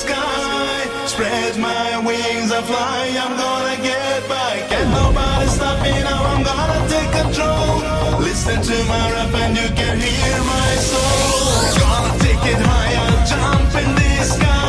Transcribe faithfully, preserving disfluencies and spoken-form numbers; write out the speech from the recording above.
sky. Spread my wings and fly, I'm gonna get by. Can't nobody stop me now, I'm gonna take control. Listen to my rap and you can hear my soul. Gonna take it higher, jump in the sky.